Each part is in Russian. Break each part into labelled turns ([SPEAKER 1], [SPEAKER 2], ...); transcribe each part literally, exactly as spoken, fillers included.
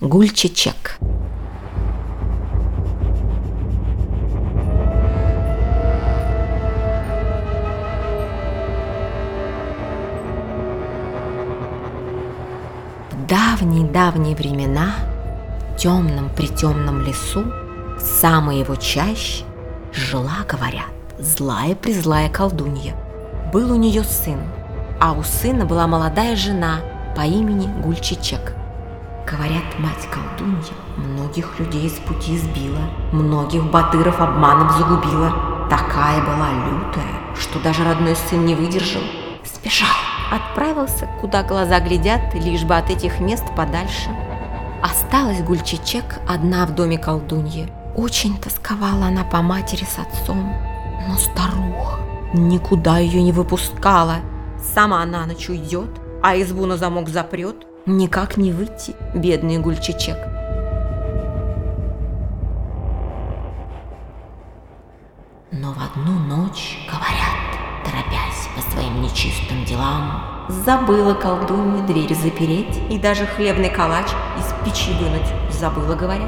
[SPEAKER 1] Гульчичек. В давние-давние времена в темном-притемном лесу, в самой его чаще, жила, говорят, злая-призлая колдунья. Был у нее сын, а у сына была молодая жена по имени Гульчичек. Говорят, мать-колдунья многих людей с пути сбила, многих батыров обманом загубила. Такая была лютая, что даже родной сын не выдержал, сбежал. Отправился, куда глаза глядят, лишь бы от этих мест подальше. Осталась Гульчичек одна в доме колдуньи. Очень тосковала она по матери с отцом, но старуха никуда ее не выпускала. Сама на ночь уйдет, а избу на замок запрет. Никак не выйти, бедный Гульчичек. Но в одну ночь, говорят, торопясь по своим нечистым делам, забыла колдунья дверь запереть и даже хлебный калач из печи вынуть забыла, говорят.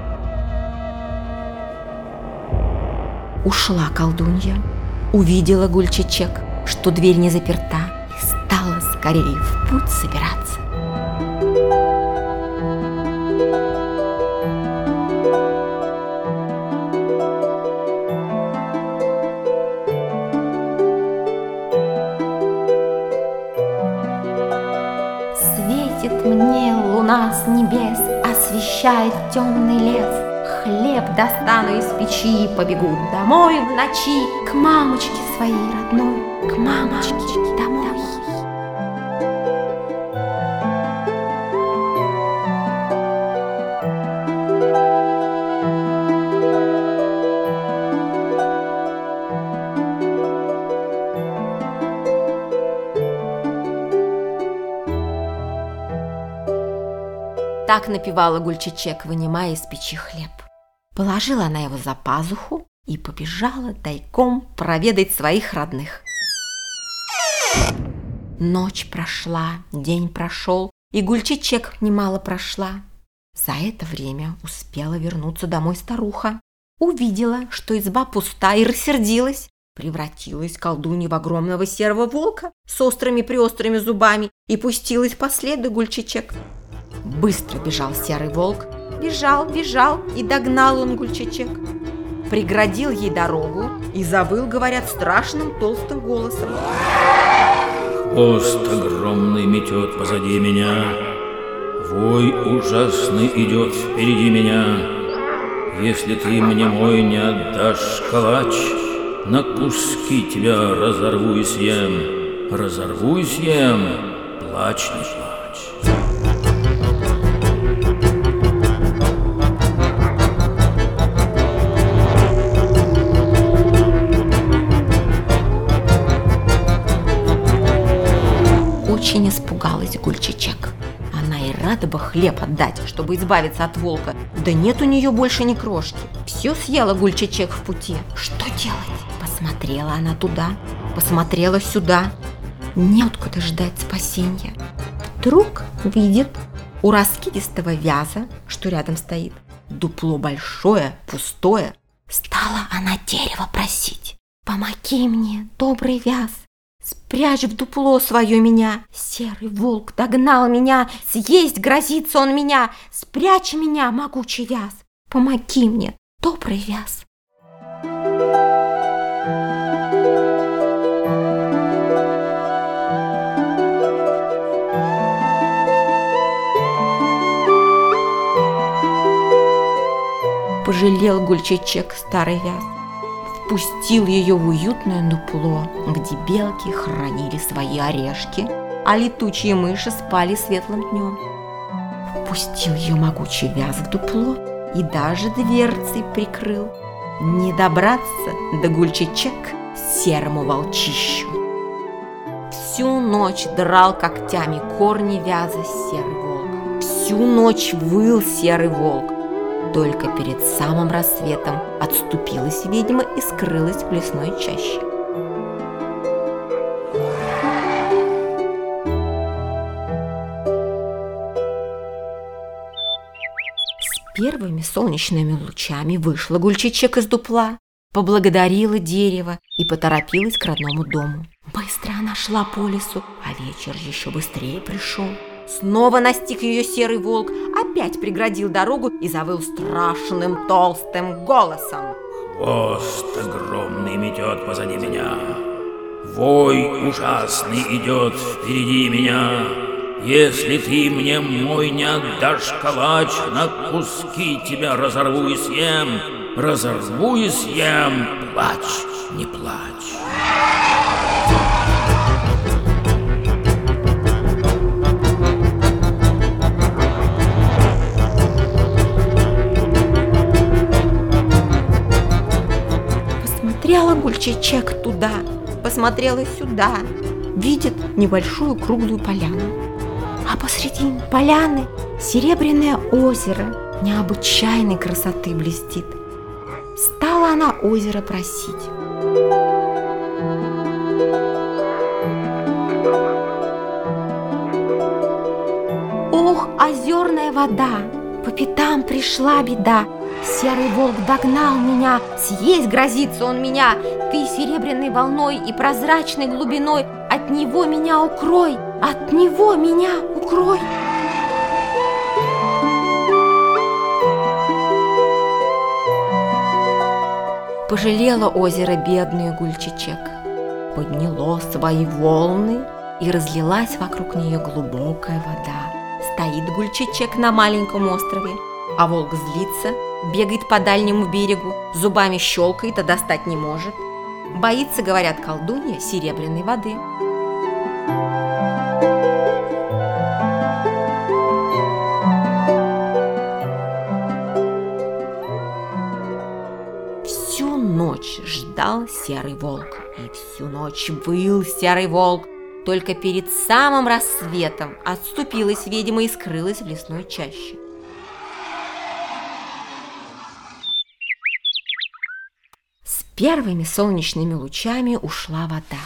[SPEAKER 1] Ушла колдунья, увидела Гульчичек, что дверь не заперта, и стала скорее в путь собираться. Светит мне луна с небес, освещает темный лес. Хлеб достану из печи, побегу домой в ночи, к мамочке своей родной, к мамочке домой. Так напевала Гульчичек, вынимая из печи хлеб. Положила она его за пазуху и побежала тайком проведать своих родных. Ночь прошла, день прошел, и Гульчичек немало прошла. За это время успела вернуться домой старуха. Увидела, что изба пуста, и рассердилась. Превратилась колдунья в огромного серого волка с острыми-приострыми зубами и пустилась по следу Гульчичек. Быстро бежал серый волк. Бежал, бежал, и догнал он Гульчичек. Преградил ей дорогу и завыл, говорят, страшным толстым голосом.
[SPEAKER 2] Хвост огромный метет позади меня, вой ужасный идет впереди меня. Если ты мне мой не отдашь калач, на куски тебя разорву и съем, разорву и съем, плачь не плачь.
[SPEAKER 1] Очень испугалась Гульчичек. Она и рада бы хлеб отдать, чтобы избавиться от волка. Да нет у нее больше ни крошки. Все съела Гульчичек в пути. Что делать? Посмотрела она туда, посмотрела сюда. Неоткуда ждать спасения. Вдруг видит у раскидистого вяза, что рядом стоит, дупло большое, пустое. Стала она дерево просить. «Помоги мне, добрый вяз! Спрячь в дупло свое меня! Серый волк догнал меня, съесть грозится он меня! Спрячь меня, могучий вяз! Помоги мне, добрый вяз!» Пожалел Гульчичек старый вяз. Впустил ее в уютное дупло, где белки хранили свои орешки, а летучие мыши спали светлым днем. Впустил ее могучий вяз в дупло и даже дверцей прикрыл. Не добраться до Гульчичек серому волчищу. Всю ночь драл когтями корни вяза серый волк. Всю ночь выл серый волк. Только перед самым рассветом отступилась ведьма и скрылась в лесной чаще. первыми солнечными лучами вышла Гульчичек из дупла, поблагодарила дерево и поторопилась к родному дому. Быстро она шла по лесу, а вечер еще быстрее пришел. Снова настиг ее серый волк, опять преградил дорогу и завыл страшным толстым голосом.
[SPEAKER 2] Хвост огромный метет позади меня, вой ужасный идет впереди меня. Если ты мне мой не отдашь калач, на куски тебя разорву и съем, разорву и съем, плачь, не плачь.
[SPEAKER 1] Посмотрела Гульчичек туда, посмотрела сюда, видит небольшую круглую поляну. А посреди поляны серебряное озеро необычайной красоты блестит. Стала она озеро просить. Ох, озерная вода, по пятам пришла беда. Серый волк догнал меня, съесть грозится он меня. Ты серебряной волной и прозрачной глубиной от него меня укрой, от него меня укрой. Пожалела озеро бедную Гульчичек, подняло свои волны и разлилась вокруг нее глубокая вода. Стоит Гульчичек на маленьком острове, а волк злится, бегает по дальнему берегу, зубами щелкает, а достать не может. Боится, говорят, колдунья серебряной воды. Всю ночь ждал серый волк, и всю ночь выл серый волк. Только перед самым рассветом отступилась ведьма и скрылась в лесной чаще. С первыми солнечными лучами ушла вода.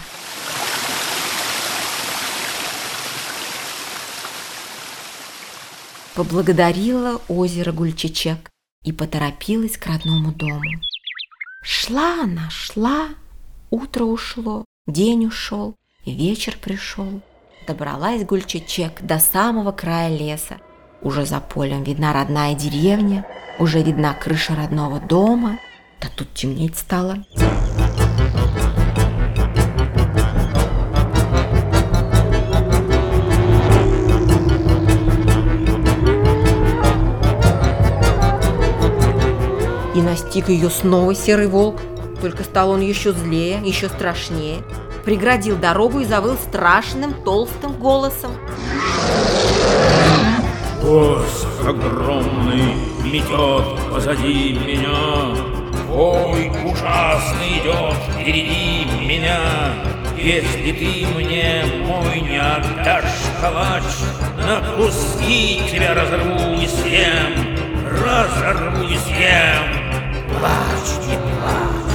[SPEAKER 1] Поблагодарила озеро Гульчичек и поторопилась к родному дому. Шла она, шла, утро ушло, день ушел, вечер пришел. Добралась Гульчичек до самого края леса. Уже за полем видна родная деревня, уже видна крыша родного дома. Да тут темнеть стало. И настиг ее снова серый волк, только стал он еще злее, еще страшнее. Преградил дорогу и завыл страшным толстым голосом.
[SPEAKER 2] Хвост огромный метет позади меня, вой ужасный идет впереди меня. Если ты мне мой не отдашь калач, на куски тебя разорву и съем, разорву и съем. Плачь, не плачь.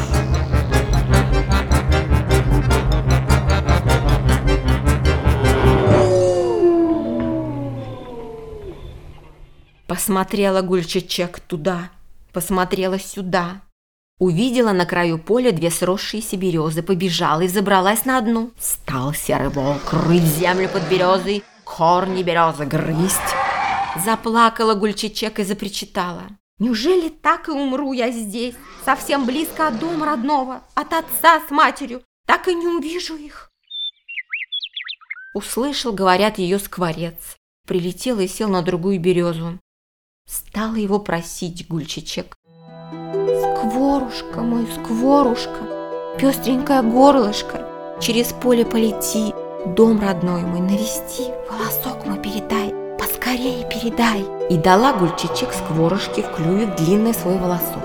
[SPEAKER 1] Посмотрела Гульчичек туда, посмотрела сюда. Увидела на краю поля две сросшиеся березы, побежала и забралась на одну. Стал серый волк рыть землю под березой, корни березы грызть. Заплакала Гульчичек и запричитала. Неужели так и умру я здесь, совсем близко от дома родного, от отца с матерью, так и не увижу их? Услышал, говорят, ее скворец. Прилетел и сел на другую березу. Стала его просить Гульчичек. Скворушка мой, скворушка, пестренькое горлышко, через поле полети, дом родной мой навести, волосок мой передай, поскорее передай. И дала Гульчичек скворушке в клюве длинный свой волосок.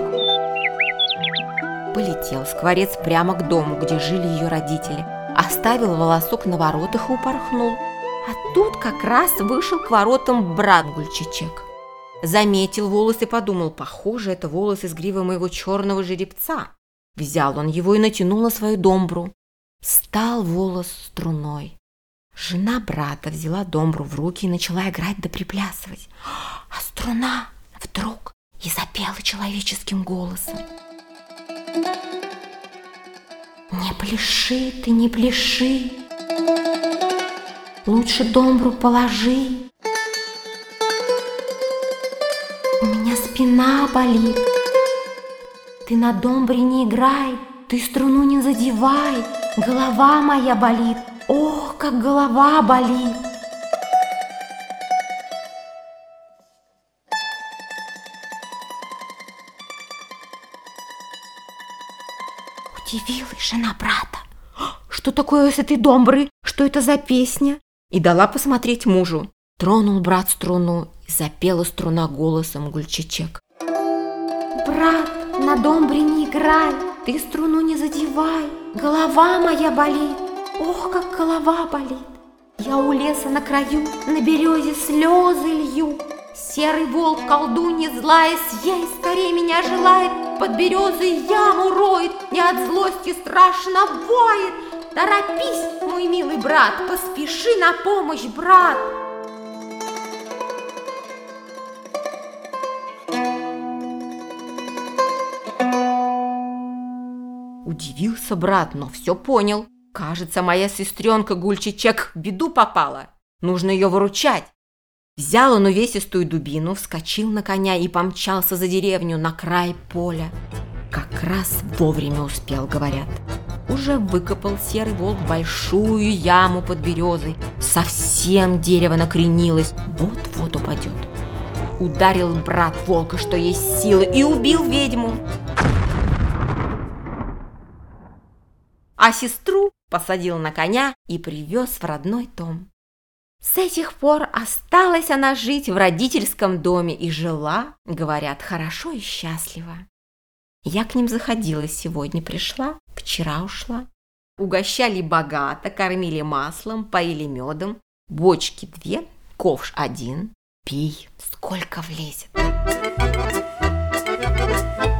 [SPEAKER 1] Полетел скворец прямо к дому, где жили ее родители, оставил волосок на воротах и упорхнул. А тут как раз вышел к воротам брат Гульчичек. Заметил волос и подумал, похоже, это волос из гривы моего черного жеребца. Взял он его и натянул на свою домбру. Стал волос струной. Жена брата взяла домбру в руки и начала играть да приплясывать. А струна вдруг и запела человеческим голосом. Не пляши ты, не пляши, лучше домбру положи. У меня спина болит, ты на домбре не играй, ты струну не задевай, голова моя болит, ох, как голова болит. Удивилась жена брата. Что такое с этой домбры? Что это за песня? И дала посмотреть мужу. Тронул брат струну, и запела струна голосом Гульчичек. Брат, на домбре не играй, ты струну не задевай, голова моя болит, ох, как голова болит. Я у леса на краю, на березе слезы лью. Серый волк, колдунья злая, съесть скорее меня желает, под березой яму роет, и от злости страшно воет. Торопись, мой милый брат, поспеши на помощь, брат. Удивился брат, но все понял. Кажется, моя сестренка Гульчичек в беду попала. Нужно ее выручать. Взял он увесистую дубину, вскочил на коня и помчался за деревню на край поля. Как раз вовремя успел, говорят. Уже выкопал серый волк большую яму под березой. Совсем дерево накренилось, вот-вот упадет. Ударил брат волка, что есть силы, и убил ведьму. А сестру посадил на коня и привез в родной дом. С этих пор осталась она жить в родительском доме и жила, говорят, хорошо и счастливо. Я к ним заходила сегодня, пришла, вчера ушла. Угощали богато, кормили маслом, поили медом. Бочки две, ковш один. Пей, сколько влезет.